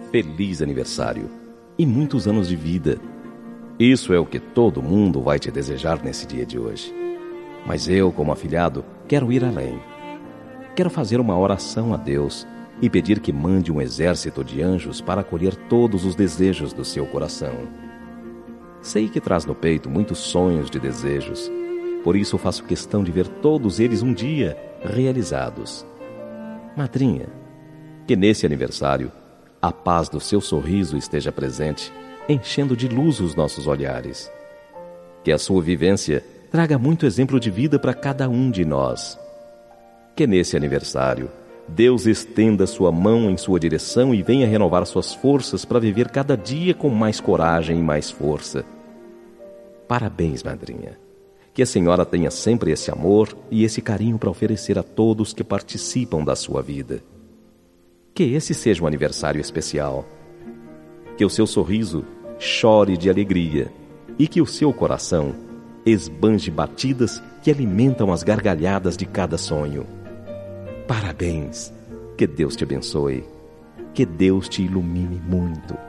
feliz aniversário e muitos anos de vida. Isso é o que todo mundo vai te desejar nesse dia de hoje. Mas eu, como afilhado, quero ir além. Quero fazer uma oração a Deus e pedir que mande um exército de anjos para acolher todos os desejos do seu coração. Sei que traz no peito muitos sonhos de desejos, por isso faço questão de ver todos eles um dia realizados. Madrinha, que nesse aniversário a paz do seu sorriso esteja presente, enchendo de luz os nossos olhares. Que a sua vivência traga muito exemplo de vida para cada um de nós. Que nesse aniversário Deus estenda sua mão em sua direção e venha renovar suas forças para viver cada dia com mais coragem e mais força. Parabéns, madrinha. Que a senhora tenha sempre esse amor e esse carinho para oferecer a todos que participam da sua vida. Que esse seja um aniversário especial. Que o seu sorriso chore de alegria e que o seu coração esbanje batidas que alimentam as gargalhadas de cada sonho. Parabéns, que Deus te abençoe, que Deus te ilumine muito.